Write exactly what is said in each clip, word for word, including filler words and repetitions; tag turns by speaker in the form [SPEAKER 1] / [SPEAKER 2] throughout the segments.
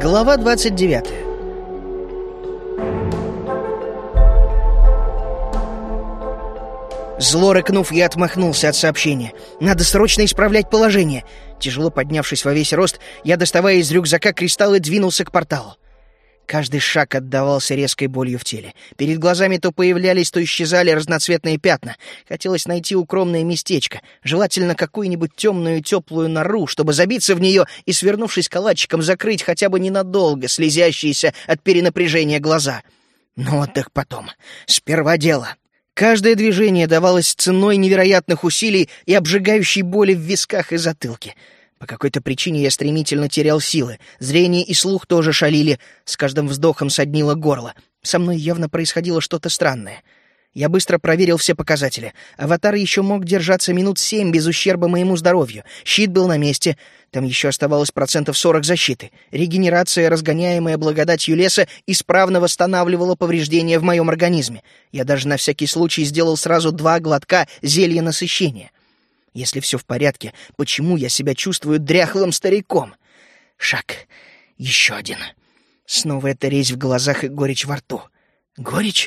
[SPEAKER 1] Глава двадцать девятая. Зло рыкнув, я отмахнулся от сообщения. Надо срочно исправлять положение. Тяжело поднявшись во весь рост, я, доставая из рюкзака кристаллы, двинулся к порталу. Каждый шаг отдавался резкой болью в теле. Перед глазами то появлялись, то исчезали разноцветные пятна. Хотелось найти укромное местечко, желательно какую-нибудь темную и теплую нору, чтобы забиться в нее и, свернувшись калачиком, закрыть хотя бы ненадолго слезящиеся от перенапряжения глаза. Но отдых потом. Сперва дело. Каждое движение давалось ценой невероятных усилий и обжигающей боли в висках и затылке. По какой-то причине я стремительно терял силы. Зрение и слух тоже шалили. С каждым вздохом соднило горло. Со мной явно происходило что-то странное. Я быстро проверил все показатели. Аватар еще мог держаться минут семь без ущерба моему здоровью. Щит был на месте. Там еще оставалось процентов сорок защиты. Регенерация, разгоняемая благодатью леса, исправно восстанавливала повреждения в моем организме. Я даже на всякий случай сделал сразу два глотка зелья насыщения. Если все в порядке, почему я себя чувствую дряхлым стариком? Шаг. Еще один. Снова эта резь в глазах и горечь во рту. Горечь?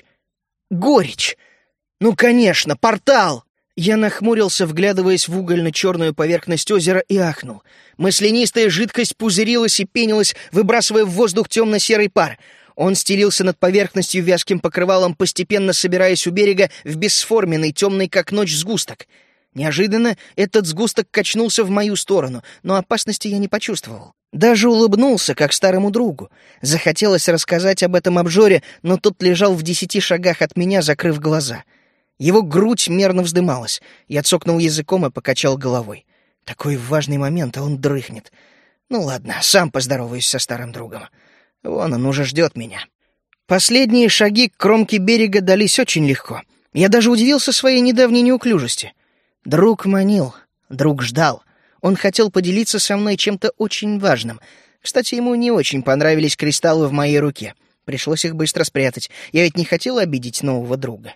[SPEAKER 1] Горечь! Ну, конечно, портал! Я нахмурился, вглядываясь в угольно-черную поверхность озера, и ахнул. Маслянистая жидкость пузырилась и пенилась, выбрасывая в воздух темно-серый пар. Он стелился над поверхностью вязким покрывалом, постепенно собираясь у берега в бесформенный, темный как ночь сгусток. Неожиданно этот сгусток качнулся в мою сторону, но опасности я не почувствовал. Даже улыбнулся, как старому другу. Захотелось рассказать об этом обжоре, но тот лежал в десяти шагах от меня, закрыв глаза. Его грудь мерно вздымалась. Я цокнул языком и покачал головой. Такой важный момент, а он дрыхнет. Ну ладно, сам поздороваюсь со старым другом. Вон он уже ждет меня. Последние шаги к кромке берега дались очень легко. Я даже удивился своей недавней неуклюжести. Друг манил, друг ждал. Он хотел поделиться со мной чем-то очень важным. Кстати, ему не очень понравились кристаллы в моей руке. Пришлось их быстро спрятать. Я ведь не хотел обидеть нового друга.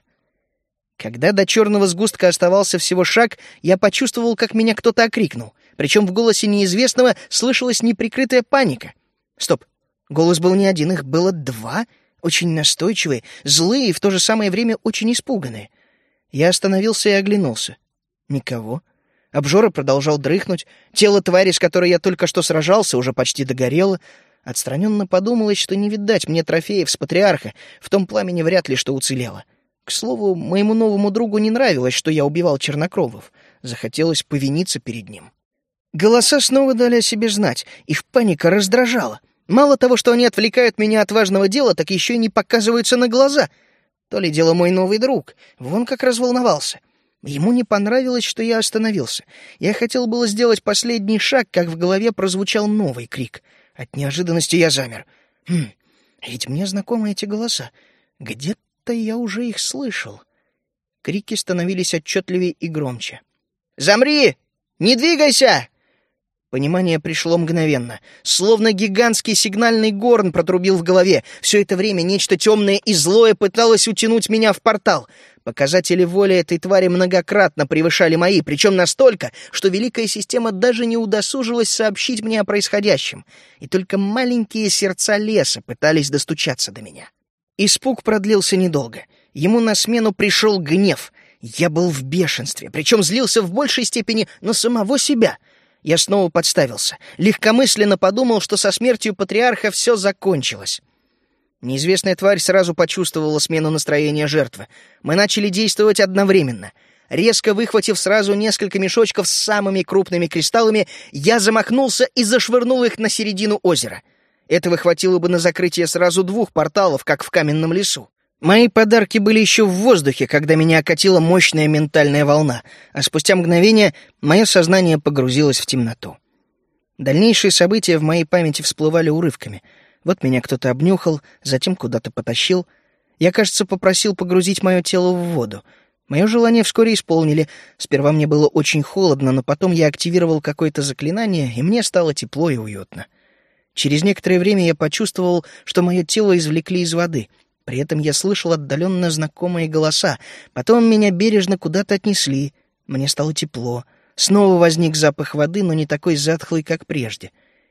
[SPEAKER 1] Когда до черного сгустка оставался всего шаг, я почувствовал, как меня кто-то окрикнул. Причем в голосе неизвестного слышалась неприкрытая паника. Стоп, голос был не один, их было два, очень настойчивые, злые и в то же самое время очень испуганные. Я остановился и оглянулся. Никого. Обжора продолжал дрыхнуть. Тело твари, с которой я только что сражался, уже почти догорело. Отстраненно подумалось, что не видать мне трофеев с патриарха. В том пламени вряд ли что уцелело. К слову, моему новому другу не нравилось, что я убивал чернокровов. Захотелось повиниться перед ним. Голоса снова дали о себе знать. Их паника раздражала. Мало того, что они отвлекают меня от важного дела, так еще и не показываются на глаза. То ли дело мой новый друг. Вон как разволновался. Ему не понравилось, что я остановился. Я хотел было сделать последний шаг, как в голове прозвучал новый крик. От неожиданности я замер. Хм, ведь мне знакомы эти голоса. Где-то я уже их слышал. Крики становились отчетливее и громче. «Замри! Не двигайся!» Понимание пришло мгновенно. Словно гигантский сигнальный горн протрубил в голове. Все это время нечто темное и злое пыталось утянуть меня в портал. Показатели воли этой твари многократно превышали мои, причем настолько, что Великая Система даже не удосужилась сообщить мне о происходящем. И только маленькие сердца леса пытались достучаться до меня. Испуг продлился недолго. Ему на смену пришел гнев. Я был в бешенстве, причем злился в большей степени на самого себя. Я снова подставился. Легкомысленно подумал, что со смертью патриарха все закончилось. Неизвестная тварь сразу почувствовала смену настроения жертвы. Мы начали действовать одновременно. Резко выхватив сразу несколько мешочков с самыми крупными кристаллами, я замахнулся и зашвырнул их на середину озера. Этого хватило бы на закрытие сразу двух порталов, как в каменном лесу. Мои подарки были еще в воздухе, когда меня окатила мощная ментальная волна, а спустя мгновение мое сознание погрузилось в темноту. Дальнейшие события в моей памяти всплывали урывками. Вот меня кто-то обнюхал, затем куда-то потащил. Я, кажется, попросил погрузить мое тело в воду. Мое желание вскоре исполнили. Сперва мне было очень холодно, но потом я активировал какое-то заклинание, и мне стало тепло и уютно. Через некоторое время я почувствовал, что мое тело извлекли из воды. При этом я слышал отдаленно знакомые голоса. Потом меня бережно куда-то отнесли. Мне стало тепло. Снова возник запах воды, но не такой затхлый, как прежде.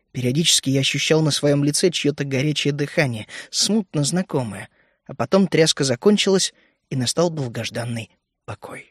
[SPEAKER 1] Периодически я ощущал на своем лице чье-то горячее дыхание, смутно знакомое, а потом тряска закончилась, и настал долгожданный покой.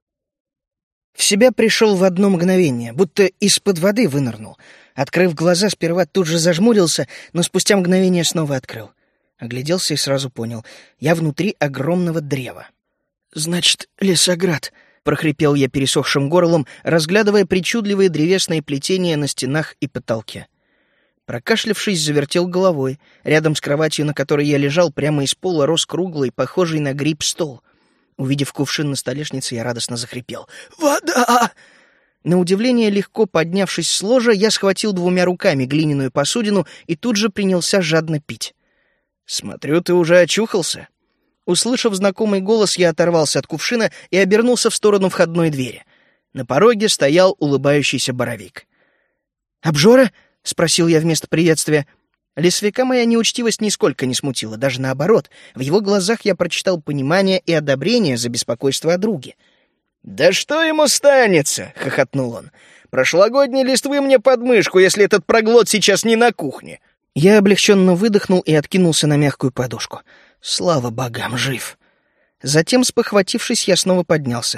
[SPEAKER 1] В себя пришел в одно мгновение, будто из-под воды вынырнул. Открыв глаза, сперва тут же зажмурился, но спустя мгновение снова открыл. Огляделся и сразу понял — я внутри огромного древа. «Значит, лесоград», — прохрипел я пересохшим горлом, разглядывая причудливые древесные плетения на стенах и потолке. Прокашлявшись, завертел головой. Рядом с кроватью, на которой я лежал, прямо из пола рос круглый, похожий на гриб стол. Увидев кувшин на столешнице, я радостно захрипел. «Вода!» На удивление, легко поднявшись с ложа, я схватил двумя руками глиняную посудину и тут же принялся жадно пить. «Смотрю, ты уже очухался». Услышав знакомый голос, я оторвался от кувшина и обернулся в сторону входной двери. На пороге стоял улыбающийся Боровик. «Обжора?» — спросил я вместо приветствия. Лесовика моя неучтивость нисколько не смутила, даже наоборот. В его глазах я прочитал понимание и одобрение за беспокойство о друге. «Да что ему станется?» — хохотнул он. «Прошлогодней листвы мне под мышку, если этот проглот сейчас не на кухне». Я облегченно выдохнул и откинулся на мягкую подушку. Слава богам, жив. Затем, спохватившись, я снова поднялся.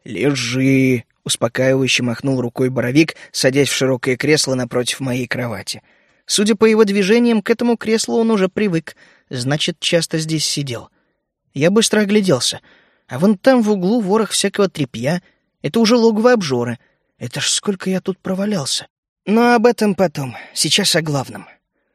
[SPEAKER 1] «Лежи!» — успокаивающе махнул рукой Боровик, садясь в широкое кресло напротив моей кровати. Судя по его движениям, к этому креслу он уже привык, значит, часто здесь сидел. Я быстро огляделся. А вон там в углу ворох всякого тряпья. Это уже логово обжоры. Это ж сколько я тут провалялся. Но об этом потом. Сейчас о главном.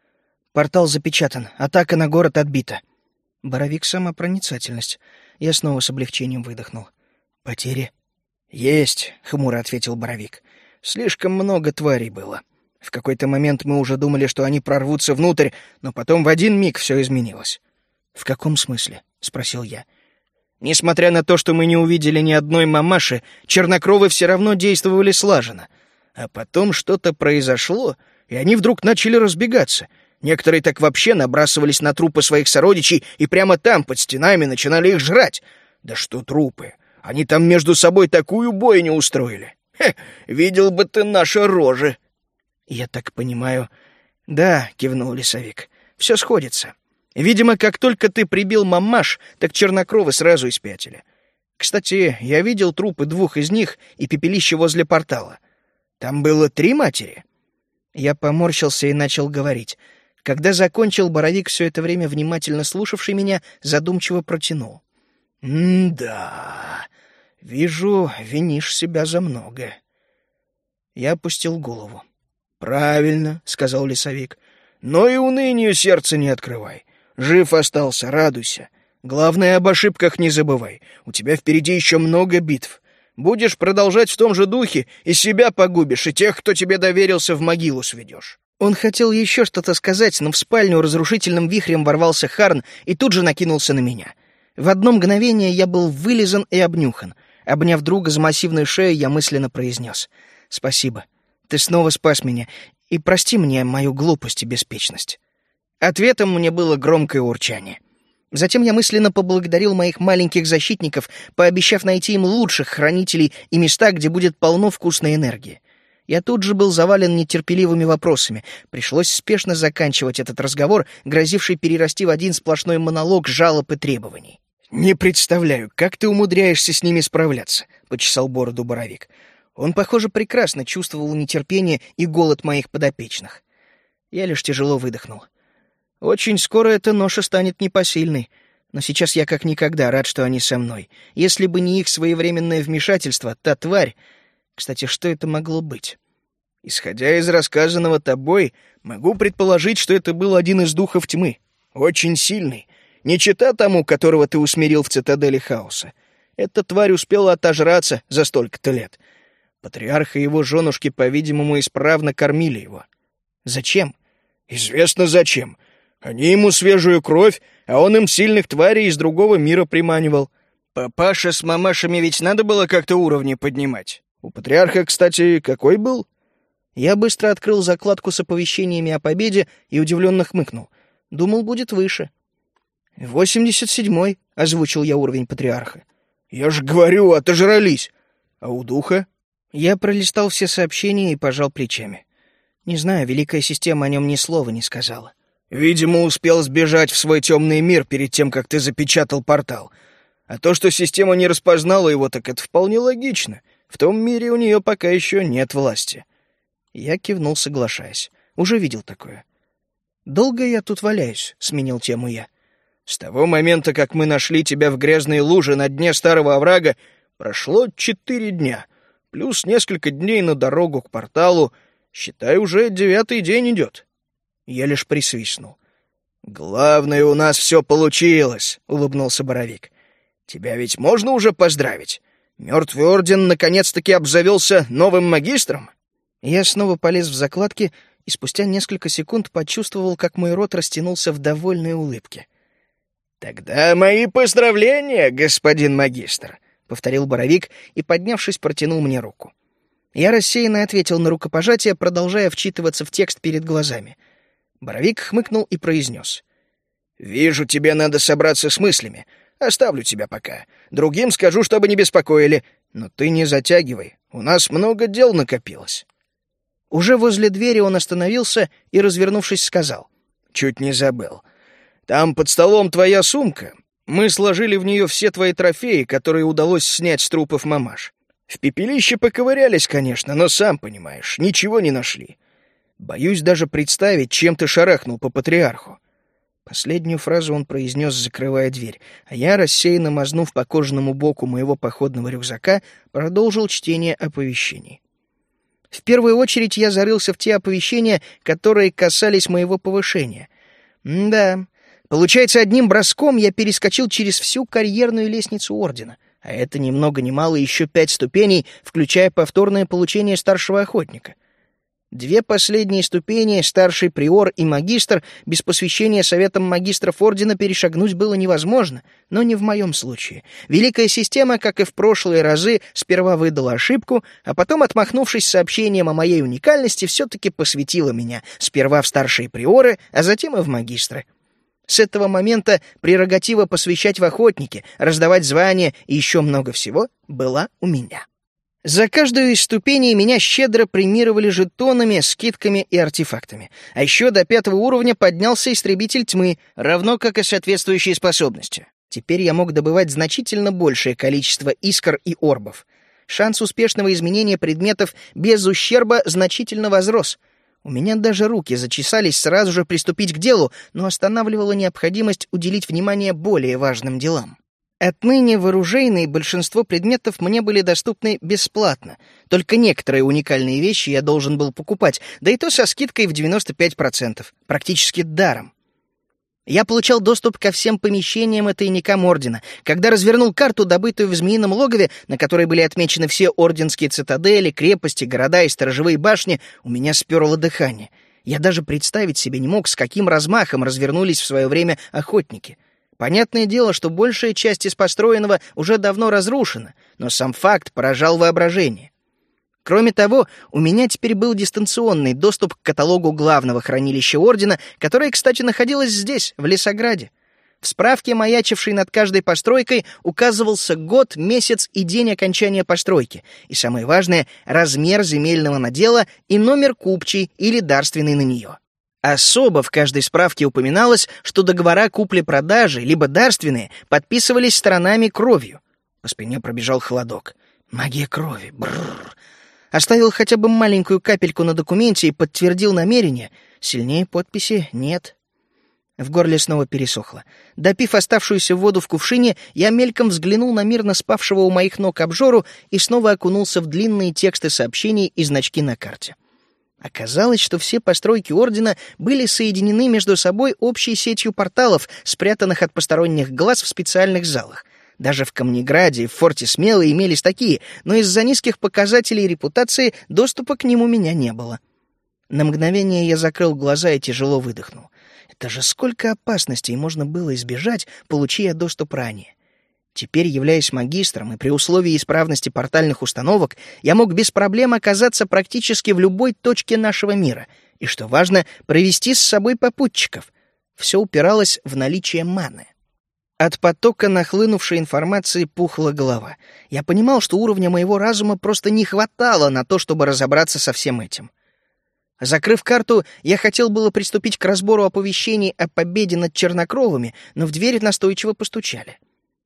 [SPEAKER 1] Портал запечатан. Атака на город отбита. Боровик — сама проницательность. Я снова с облегчением выдохнул. «Потери?» «Есть», — хмуро ответил Боровик. «Слишком много тварей было. В какой-то момент мы уже думали, что они прорвутся внутрь, но потом в один миг все изменилось». «В каком смысле?» — спросил я. «Несмотря на то, что мы не увидели ни одной мамаши, чернокровы все равно действовали слаженно. А потом что-то произошло, и они вдруг начали разбегаться. Некоторые так вообще набрасывались на трупы своих сородичей и прямо там, под стенами, начинали их жрать. Да что трупы! Они там между собой такую бойню устроили. Хе, видел бы ты наши рожи!» «Я так понимаю...» «Да», — кивнул лесовик, — «все сходится. Видимо, как только ты прибил мамаш, так чернокровы сразу испятили. Кстати, я видел трупы двух из них и пепелище возле портала. Там было три матери?» Я поморщился и начал говорить. Когда закончил, Боровик, все это время внимательно слушавший меня, задумчиво протянул. «М-да, вижу, винишь себя за многое». Я опустил голову. «Правильно», — сказал лесовик, — «но и унынию сердце не открывай. Жив остался, радуйся. Главное, об ошибках не забывай. У тебя впереди еще много битв. Будешь продолжать в том же духе, и себя погубишь, и тех, кто тебе доверился, в могилу сведешь». Он хотел еще что-то сказать, но в спальню разрушительным вихрем ворвался Харн и тут же накинулся на меня. В одно мгновение я был вылизан и обнюхан. Обняв друга за массивную шею, я мысленно произнес: «Спасибо. Ты снова спас меня, и прости мне мою глупость и беспечность». Ответом мне было громкое урчание. Затем я мысленно поблагодарил моих маленьких защитников, пообещав найти им лучших хранителей и места, где будет полно вкусной энергии. Я тут же был завален нетерпеливыми вопросами. Пришлось спешно заканчивать этот разговор, грозивший перерасти в один сплошной монолог жалоб и требований. «Не представляю, как ты умудряешься с ними справляться», — почесал бороду Боровик. Он, похоже, прекрасно чувствовал нетерпение и голод моих подопечных. Я лишь тяжело выдохнул. Очень скоро эта ноша станет непосильной, но сейчас я как никогда рад, что они со мной. Если бы не их своевременное вмешательство, та тварь... Кстати, что это могло быть? Исходя из рассказанного тобой, могу предположить, что это был один из духов тьмы. Очень сильный. Не чета тому, которого ты усмирил в цитадели хаоса. Эта тварь успела отожраться за столько-то лет. Патриарх и его женушки, по-видимому, исправно кормили его. Зачем? Известно зачем. Они ему свежую кровь, а он им сильных тварей из другого мира приманивал. Папаша с мамашами ведь надо было как-то уровни поднимать. У патриарха, кстати, какой был? Я быстро открыл закладку с оповещениями о победе и удивленно хмыкнул. Думал, будет выше. «Восемьдесят седьмой», — озвучил я уровень патриарха. «Я же говорю, отожрались. А у духа?» Я пролистал все сообщения и пожал плечами. Не знаю, Великая Система о нем ни слова не сказала.
[SPEAKER 2] Видимо, успел сбежать в свой темный мир перед тем, как ты запечатал портал. А то, что система не распознала его, так это вполне логично. В том мире у нее пока еще нет власти.
[SPEAKER 1] Я кивнул, соглашаясь. Уже видел такое. «Долго я тут валяюсь?» — сменил тему я.
[SPEAKER 2] «С того момента, как мы нашли тебя в грязной луже на дне старого оврага, прошло четыре дня, плюс несколько дней на дорогу к порталу. Считай, уже девятый день идет».
[SPEAKER 1] Я лишь присвистнул.
[SPEAKER 2] «Главное, у нас все получилось», — улыбнулся Боровик. «Тебя ведь можно уже поздравить? Мертвый орден наконец-таки обзавелся новым магистром?»
[SPEAKER 1] Я снова полез в закладки и спустя несколько секунд почувствовал, как мой рот растянулся в довольной улыбке.
[SPEAKER 2] «Тогда мои поздравления, господин магистр», — повторил Боровик и, поднявшись, протянул мне руку.
[SPEAKER 1] Я рассеянно ответил на рукопожатие, продолжая вчитываться в текст перед глазами. Боровик хмыкнул и произнес.
[SPEAKER 2] «Вижу, тебе надо собраться с мыслями. Оставлю тебя пока. Другим скажу, чтобы не беспокоили. Но ты не затягивай. У нас много дел накопилось».
[SPEAKER 1] Уже возле двери он остановился и, развернувшись, сказал.
[SPEAKER 2] «Чуть не забыл. Там под столом твоя сумка. Мы сложили в нее все твои трофеи, которые удалось снять с трупов мамаш. В пепелище поковырялись, конечно, но, сам понимаешь, ничего не нашли. Боюсь даже представить, чем ты шарахнул по патриарху».
[SPEAKER 1] Последнюю фразу он произнес, закрывая дверь, а я, рассеянно мазнув по кожаному боку моего походного рюкзака, продолжил чтение оповещений. В первую очередь я зарылся в те оповещения, которые касались моего повышения. М-да, получается, одним броском я перескочил через всю карьерную лестницу Ордена, а это ни много ни мало еще пять ступеней, включая повторное получение старшего охотника. Две последние ступени, старший приор и магистр, без посвящения советом магистров Ордена перешагнуть было невозможно, но не в моем случае. Великая Система, как и в прошлые разы, сперва выдала ошибку, а потом, отмахнувшись сообщением о моей уникальности, все-таки посвятила меня сперва в старшие приоры, а затем и в магистры. С этого момента прерогатива посвящать в охотники, раздавать звания и еще много всего была у меня. За каждую из ступеней меня щедро премировали жетонами, скидками и артефактами. А еще до пятого уровня поднялся истребитель тьмы, равно как и соответствующие способности. Теперь я мог добывать значительно большее количество искр и орбов. Шанс успешного изменения предметов без ущерба значительно возрос. У меня даже руки зачесались сразу же приступить к делу, но останавливала необходимость уделить внимание более важным делам. Отныне в оружейной большинство предметов мне были доступны бесплатно. Только некоторые уникальные вещи я должен был покупать, да и то со скидкой в девяносто пять процентов, практически даром. Я получал доступ ко всем помещениям и тайникам Ордена. Когда развернул карту, добытую в Змеином логове, на которой были отмечены все орденские цитадели, крепости, города и сторожевые башни, у меня сперло дыхание. Я даже представить себе не мог, с каким размахом развернулись в свое время охотники. Понятное дело, что большая часть из построенного уже давно разрушена, но сам факт поражал воображение. Кроме того, у меня теперь был дистанционный доступ к каталогу главного хранилища Ордена, которое, кстати, находилось здесь, в Лесограде. В справке, маячившей над каждой постройкой, указывался год, месяц и день окончания постройки, и, самое важное, размер земельного надела и номер купчей или дарственной на нее. Особо в каждой справке упоминалось, что договора купли-продажи, либо дарственные, подписывались сторонами кровью. По спине пробежал холодок. Магия крови. Бррр. Оставил хотя бы маленькую капельку на документе и подтвердил намерение. Сильнее подписи нет. В горле снова пересохло. Допив оставшуюся воду в кувшине, я мельком взглянул на мирно спавшего у моих ног обжору и снова окунулся в длинные тексты сообщений и значки на карте. Оказалось, что все постройки Ордена были соединены между собой общей сетью порталов, спрятанных от посторонних глаз в специальных залах. Даже в Камнеграде и в Форте Смелый имелись такие, но из-за низких показателей репутации доступа к ним у меня не было. На мгновение я закрыл глаза и тяжело выдохнул. Это же сколько опасностей можно было избежать, получи я доступ ранее. Теперь, являясь магистром и при условии исправности портальных установок, я мог без проблем оказаться практически в любой точке нашего мира и, что важно, провести с собой попутчиков. Все упиралось в наличие маны. От потока нахлынувшей информации пухла голова. Я понимал, что уровня моего разума просто не хватало на то, чтобы разобраться со всем этим. Закрыв карту, я хотел было приступить к разбору оповещений о победе над чернокровыми, но в дверь настойчиво постучали.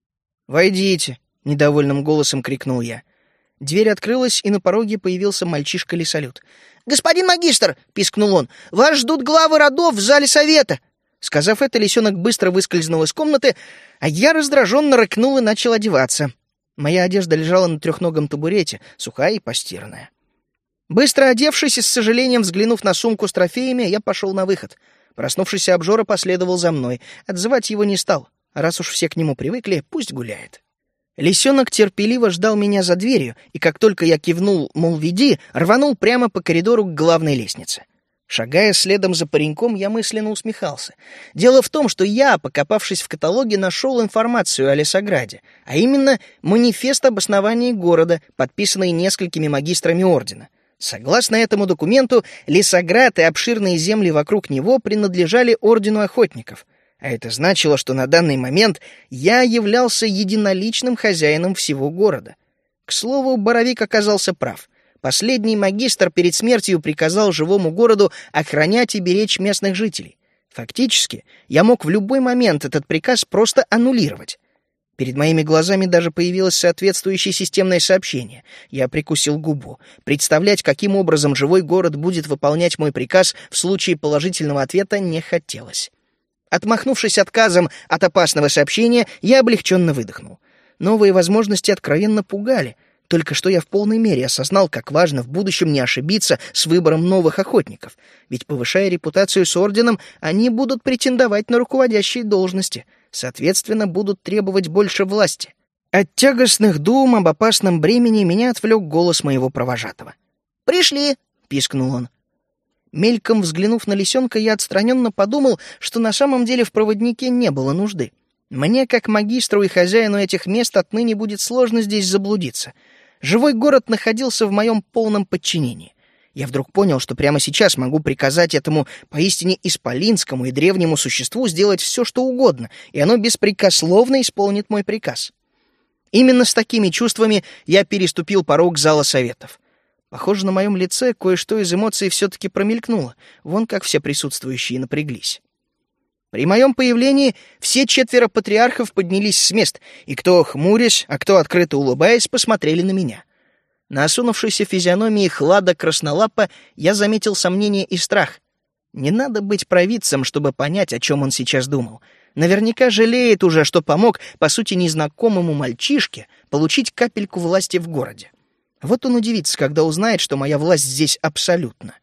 [SPEAKER 1] «Войдите!» — недовольным голосом крикнул я. Дверь открылась, и на пороге появился мальчишка-лесолюд. «Господин магистр!» — пискнул он. «Вас ждут главы родов в зале совета!» Сказав это, лисенок быстро выскользнул из комнаты, а я раздраженно рыкнул и начал одеваться. Моя одежда лежала на трехногом табурете, сухая и постиранная. Быстро одевшись и с сожалением взглянув на сумку с трофеями, я пошел на выход. Проснувшийся обжора последовал за мной. Отзывать его не стал. Раз уж все к нему привыкли, пусть гуляет. Лисенок терпеливо ждал меня за дверью, и как только я кивнул, мол, веди, рванул прямо по коридору к главной лестнице. Шагая следом за пареньком, я мысленно усмехался. Дело в том, что я, покопавшись в каталоге, нашел информацию о Лесограде, а именно манифест об основании города, подписанный несколькими магистрами ордена. Согласно этому документу, Лесоград и обширные земли вокруг него принадлежали Ордену Охотников, а это значило, что на данный момент я являлся единоличным хозяином всего города. К слову, Боровик оказался прав. Последний магистр перед смертью приказал живому городу охранять и беречь местных жителей. Фактически, я мог в любой момент этот приказ просто аннулировать. Перед моими глазами даже появилось соответствующее системное сообщение. Я прикусил губу. Представлять, каким образом живой город будет выполнять мой приказ в случае положительного ответа, не хотелось. Отмахнувшись отказом от опасного сообщения, я облегченно выдохнул. Новые возможности откровенно пугали. Только что я в полной мере осознал, как важно в будущем не ошибиться с выбором новых охотников. Ведь, повышая репутацию с орденом, они будут претендовать на руководящие должности. Соответственно, будут требовать больше власти. От тягостных дум об опасном бремени меня отвлек голос моего провожатого. «Пришли!» — пискнул он. Мельком взглянув на лисенка, я отстраненно подумал, что на самом деле в проводнике не было нужды. Мне, как магистру и хозяину этих мест, отныне будет сложно здесь заблудиться. Живой город находился в моем полном подчинении. Я вдруг понял, что прямо сейчас могу приказать этому поистине исполинскому и древнему существу сделать все, что угодно, и оно беспрекословно исполнит мой приказ. Именно с такими чувствами я переступил порог зала советов. Похоже, на моем лице кое-что из эмоций все-таки промелькнуло, вон как все присутствующие напряглись. При моем появлении все четверо патриархов поднялись с мест, и кто хмурясь, а кто открыто улыбаясь, посмотрели на меня. На осунувшейся физиономии Хлада Краснолапа я заметил сомнение и страх. Не надо быть провидцем, чтобы понять, о чем он сейчас думал. Наверняка жалеет уже, что помог, по сути, незнакомому мальчишке получить капельку власти в городе. Вот он удивится, когда узнает, что моя власть здесь абсолютна.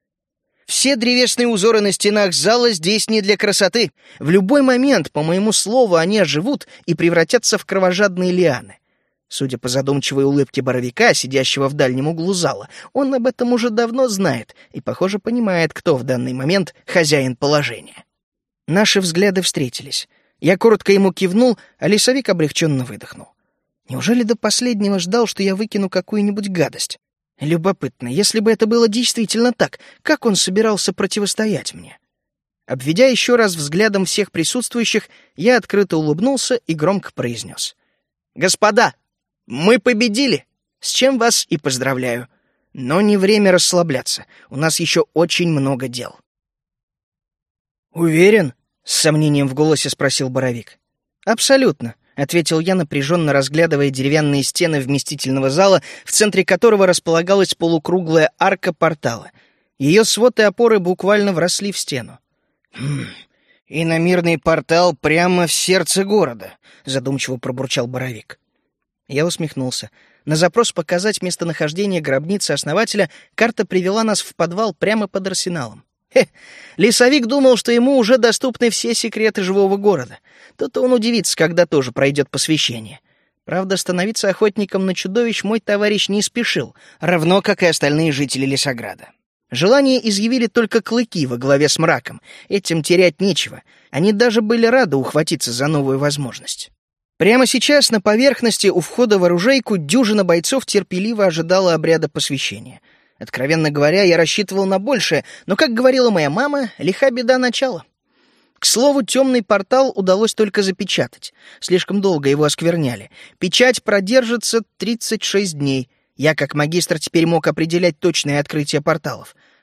[SPEAKER 1] Все древесные узоры на стенах зала здесь не для красоты. В любой момент, по моему слову, они оживут и превратятся в кровожадные лианы. Судя по задумчивой улыбке Боровика, сидящего в дальнем углу зала, он об этом уже давно знает и, похоже, понимает, кто в данный момент хозяин положения. Наши взгляды встретились. Я коротко ему кивнул, а лесовик облегченно выдохнул. Неужели до последнего ждал, что я выкину какую-нибудь гадость? Любопытно, если бы это было действительно так, как он собирался противостоять мне? Обведя еще раз взглядом всех присутствующих, я открыто улыбнулся и громко произнес. «Господа, мы победили! С чем вас и поздравляю. Но не время расслабляться, у нас еще очень много дел». «Уверен?» — с сомнением в голосе спросил Боровик. «Абсолютно», — ответил я, напряженно разглядывая деревянные стены вместительного зала, в центре которого располагалась полукруглая арка портала. Ее свод и опоры буквально вросли в стену. «Хм, иномирный портал прямо в сердце города», — задумчиво пробурчал Боровик. Я усмехнулся. На запрос показать местонахождение гробницы основателя карта привела нас в подвал прямо под арсеналом. Хе, лесовик думал, что ему уже доступны все секреты живого города. То-то он удивится, когда тоже пройдет посвящение. Правда, становиться охотником на чудовищ мой товарищ не спешил, равно как и остальные жители Лесограда. Желание изъявили только клыки во главе с мраком. Этим терять нечего. Они даже были рады ухватиться за новую возможность. Прямо сейчас на поверхности у входа в оружейку дюжина бойцов терпеливо ожидала обряда посвящения. Откровенно говоря, я рассчитывал на большее, но, как говорила моя мама, лиха беда начала. К слову, темный портал удалось только запечатать. Слишком долго его оскверняли. Печать продержится тридцать шесть дней. Я, как магистр, теперь мог определять точное открытие порталов.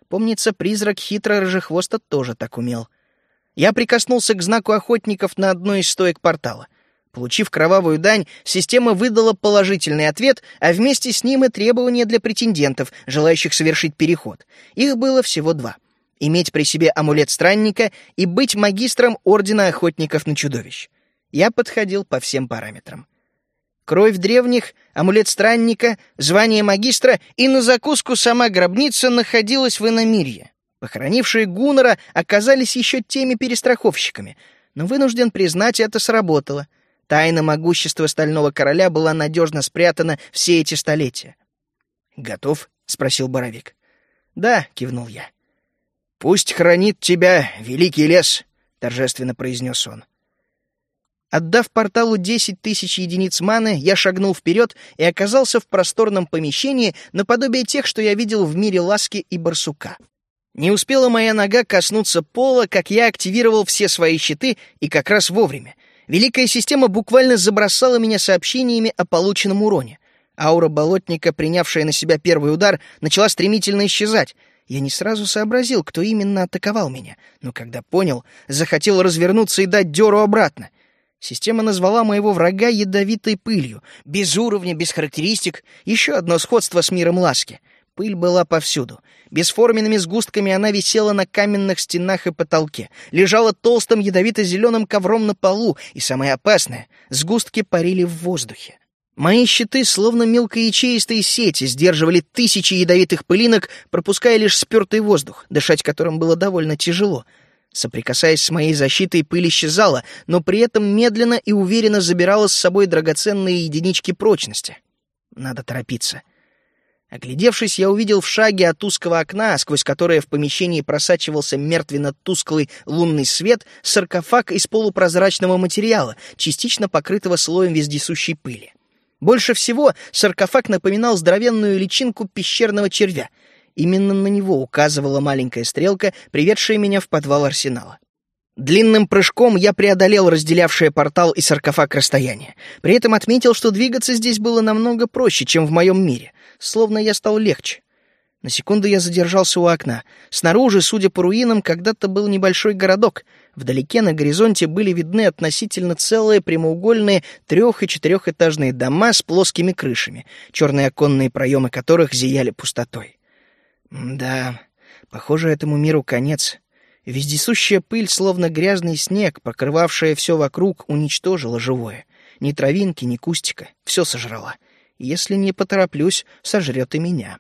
[SPEAKER 1] Помнится, призрак хитро-рыжехвоста тоже так умел. Я прикоснулся к знаку охотников на одной из стоек портала. Получив кровавую дань, система выдала положительный ответ, а вместе с ним и требования для претендентов, желающих совершить переход. Их было всего два. Иметь при себе амулет странника и быть магистром Ордена Охотников на Чудовищ. Я подходил по всем параметрам. Кровь древних, амулет странника, звание магистра и на закуску сама гробница находилась в иномирье. Похоронившие Гуннера оказались еще теми перестраховщиками, но вынужден признать, это сработало. Тайна могущества Стального Короля была надежно спрятана все эти столетия. «Готов?» — спросил Боровик. «Да», — кивнул я. «Пусть хранит тебя великий лес», — торжественно произнес он. Отдав порталу десять тысяч единиц маны, я шагнул вперед и оказался в просторном помещении наподобие тех, что я видел в мире Ласки и Барсука. Не успела моя нога коснуться пола, как я активировал все свои щиты, и как раз вовремя. Великая система буквально забросала меня сообщениями о полученном уроне. Аура болотника, принявшая на себя первый удар, начала стремительно исчезать. Я не сразу сообразил, кто именно атаковал меня, но когда понял, захотел развернуться и дать дёру обратно. Система назвала моего врага ядовитой пылью. Без уровня, без характеристик. Еще одно сходство с миром Ласки. Пыль была повсюду. Бесформенными сгустками она висела на каменных стенах и потолке, лежала толстым ядовито-зеленым ковром на полу, и самое опасное — сгустки парили в воздухе. Мои щиты, словно мелкоячеистые сети, сдерживали тысячи ядовитых пылинок, пропуская лишь спёртый воздух, дышать которым было довольно тяжело. Соприкасаясь с моей защитой, пыль исчезала, но при этом медленно и уверенно забирала с собой драгоценные единички прочности. Надо торопиться. Оглядевшись, я увидел в шаге от узкого окна, сквозь которое в помещении просачивался мертвенно-тусклый лунный свет, саркофаг из полупрозрачного материала, частично покрытого слоем вездесущей пыли. Больше всего саркофаг напоминал здоровенную личинку пещерного червя. Именно на него указывала маленькая стрелка, приведшая меня в подвал арсенала. Длинным прыжком я преодолел разделявшее портал и саркофаг расстояние. При этом отметил, что двигаться здесь было намного проще, чем в моем мире. Словно я стал легче. На секунду я задержался у окна. Снаружи, судя по руинам, когда-то был небольшой городок. Вдалеке на горизонте были видны относительно целые прямоугольные трех- и четырехэтажные дома с плоскими крышами, черные оконные проемы которых зияли пустотой. Да, похоже, этому миру конец. Вездесущая пыль, словно грязный снег, покрывавшая все вокруг, уничтожила живое. Ни травинки, ни кустика, все сожрала. Если не потороплюсь, сожрет и меня.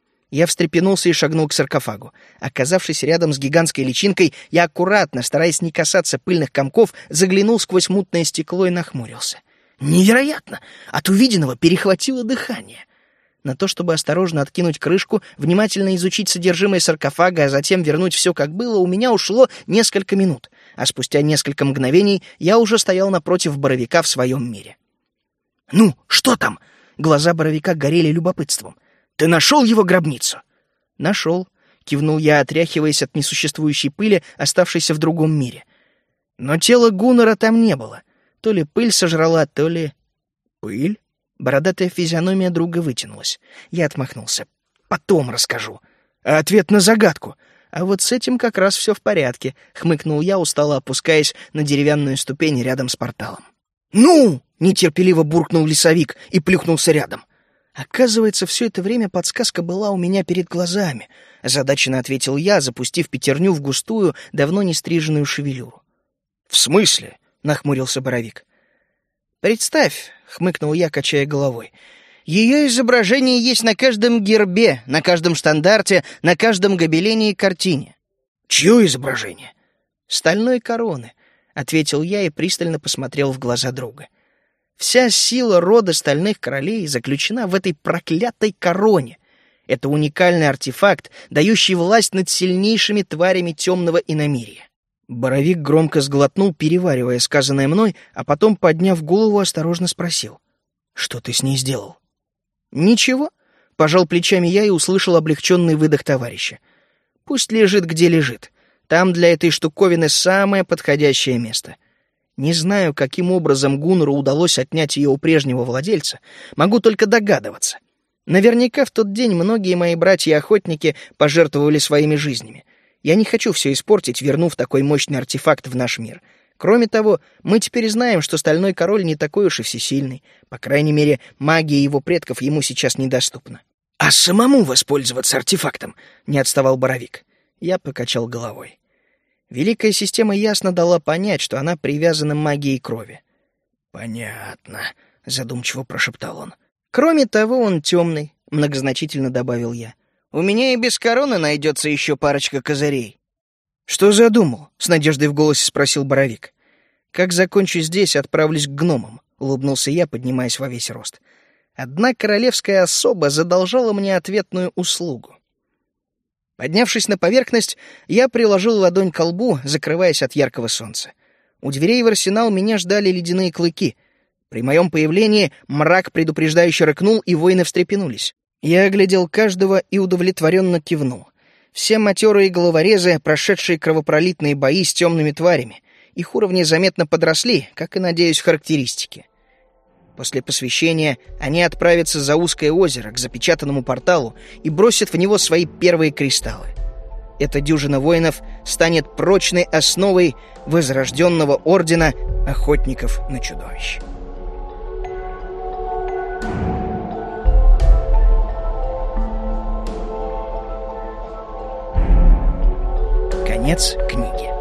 [SPEAKER 1] Я встрепенулся и шагнул к саркофагу. Оказавшись рядом с гигантской личинкой, я аккуратно, стараясь не касаться пыльных комков, заглянул сквозь мутное стекло и нахмурился. Невероятно! От увиденного перехватило дыхание. На то, чтобы осторожно откинуть крышку, внимательно изучить содержимое саркофага, а затем вернуть все как было, у меня ушло несколько минут, а спустя несколько мгновений я уже стоял напротив Боровика в своем мире. «Ну, что там?» Глаза Боровика горели любопытством. «Ты нашел его гробницу?» «Нашел», — кивнул я, отряхиваясь от несуществующей пыли, оставшейся в другом мире. Но тела Гуннера там не было. То ли пыль сожрала, то ли... «Пыль?» Бородатая физиономия друга вытянулась. Я отмахнулся. «Потом расскажу. А ответ на загадку?» «А вот с этим как раз все в порядке», — хмыкнул я, устало опускаясь на деревянную ступень рядом с порталом. «Ну!» — нетерпеливо буркнул лесовик и плюхнулся рядом. «Оказывается, все это время подсказка была у меня перед глазами», — озадаченно ответил я, запустив пятерню в густую, давно не стриженную шевелюру. «В смысле?» — нахмурился Боровик. «Представь», — хмыкнул я, качая головой, — «ее изображение есть на каждом гербе, на каждом штандарте, на каждом гобелене и картине». «Чье изображение?» «Стальной короны», — ответил я и пристально посмотрел в глаза друга. «Вся сила рода стальных королей заключена в этой проклятой короне. Это уникальный артефакт, дающий власть над сильнейшими тварями темного иномирья». Боровик громко сглотнул, переваривая сказанное мной, а потом, подняв голову, осторожно спросил: «Что ты с ней сделал?» «Ничего», — пожал плечами я и услышал облегченный выдох товарища. «Пусть лежит, где лежит. Там для этой штуковины самое подходящее место. Не знаю, каким образом Гуннеру удалось отнять ее у прежнего владельца, могу только догадываться. Наверняка в тот день многие мои братья-охотники пожертвовали своими жизнями. Я не хочу все испортить, вернув такой мощный артефакт в наш мир. Кроме того, мы теперь знаем, что Стальной Король не такой уж и всесильный. По крайней мере, магия его предков ему сейчас недоступна. «А самому воспользоваться артефактом?» — не отставал Боровик. Я покачал головой. Великая система ясно дала понять, что она привязана магией крови. «Понятно», — задумчиво прошептал он. «Кроме того, он темный», — многозначительно добавил я. «У меня и без короны найдется еще парочка козырей». «Что задумал?» — с надеждой в голосе спросил Боровик. «Как закончу здесь, отправлюсь к гномам», — улыбнулся я, поднимаясь во весь рост. Одна королевская особа задолжала мне ответную услугу. Поднявшись на поверхность, я приложил ладонь к лбу, закрываясь от яркого солнца. У дверей в арсенал меня ждали ледяные клыки. При моем появлении мрак предупреждающе рыкнул, и воины встрепенулись. Я оглядел каждого и удовлетворенно кивнул. Все матерые головорезы, прошедшие кровопролитные бои с темными тварями. Их уровни заметно подросли, как и, надеюсь, характеристики. После посвящения они отправятся за узкое озеро к запечатанному порталу и бросят в него свои первые кристаллы. Эта дюжина воинов станет прочной основой возрожденного ордена охотников на чудовищ. Конец книги.